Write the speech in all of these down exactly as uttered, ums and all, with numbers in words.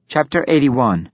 Chapter eighty-one.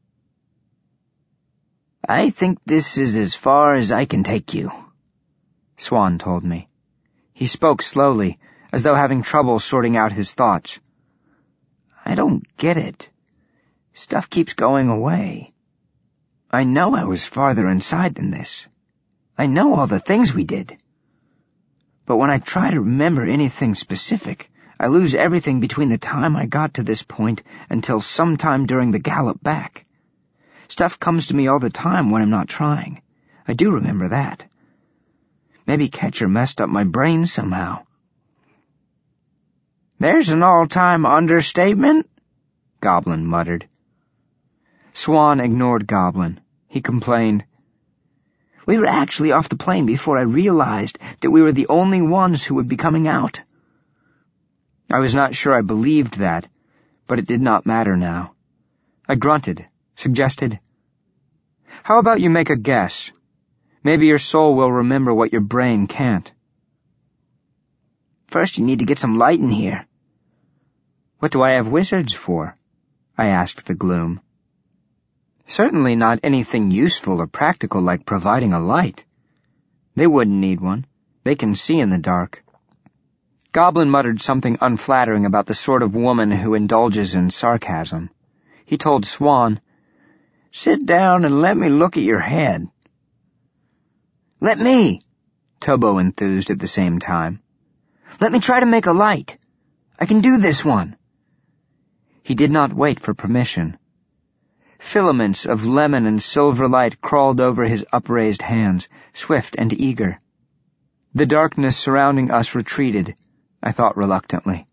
I think this is as far as I can take you, Swan told me. He spoke slowly, as though having trouble sorting out his thoughts. I don't get it. Stuff keeps going away. I know I was farther inside than this. I know all the things we did. But when I try to remember anything specific, I lose everything between the time I got to this point until sometime during the gallop back. Stuff comes to me all the time when I'm not trying. I do remember that. Maybe Catcher messed up my brain somehow. There's an all-time understatement, Goblin muttered. Swan ignored Goblin. He complained, We were actually off the plane before I realized that we were the only ones who would be coming out. I was not sure I believed that, but it did not matter now. I grunted, suggested, How about you make a guess? Maybe your soul will remember what your brain can't. First you need to get some light in here. What do I have wizards for? I asked the gloom. Certainly not anything useful or practical like providing a light. They wouldn't need one. They can see in the dark. Goblin muttered something unflattering about the sort of woman who indulges in sarcasm. He told Swan, Sit down and let me look at your head. Let me, Tobo enthused at the same time. Let me try to make a light. I can do this one. He did not wait for permission. Filaments of lemon and silver light crawled over his upraised hands, swift and eager. The darkness surrounding us retreated, I thought reluctantly.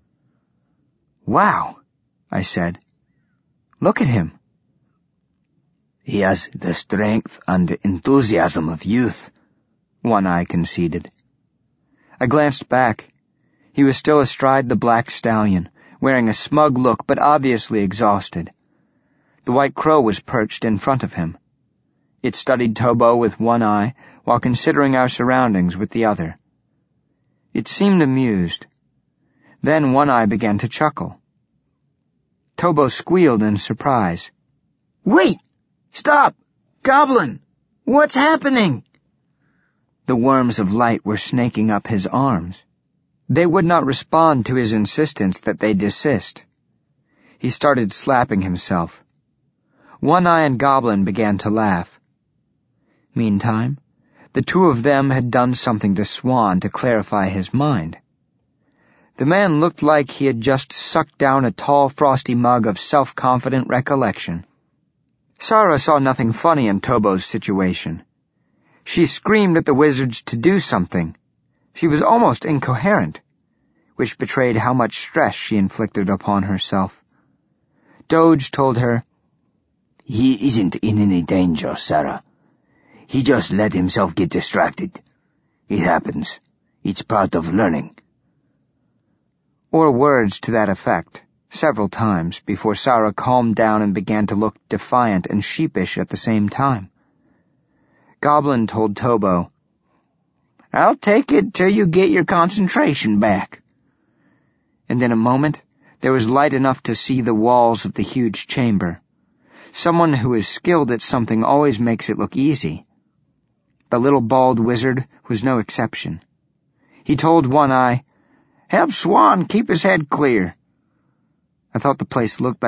Wow, I said. Look at him. He has the strength and the enthusiasm of youth, One Eye conceded. I glanced back. He was still astride the black stallion, wearing a smug look but obviously exhausted. The white crow was perched in front of him. It studied Tobo with one eye while considering our surroundings with the other. It seemed amused. Then One Eye began to chuckle. Tobo squealed in surprise. Wait! Stop! Goblin! What's happening? The worms of light were snaking up his arms. They would not respond to his insistence that they desist. He started slapping himself. One Eye and Goblin began to laugh. Meantime, the two of them had done something to Swan to clarify his mind. The man looked like he had just sucked down a tall, frosty mug of self-confident recollection. Sarah saw nothing funny in Tobo's situation. She screamed at the wizards to do something. She was almost incoherent, which betrayed how much stress she inflicted upon herself. Doge told her, He isn't in any danger, Sarah. He just let himself get distracted. It happens. It's part of learning. Or words to that effect, several times, before Sarah calmed down and began to look defiant and sheepish at the same time. Goblin told Tobo, I'll take it till you get your concentration back. And in a moment, there was light enough to see the walls of the huge chamber. Someone who is skilled at something always makes it look easy. The little bald wizard was no exception. He told One Eye, Help Swan keep his head clear. I thought the place looked like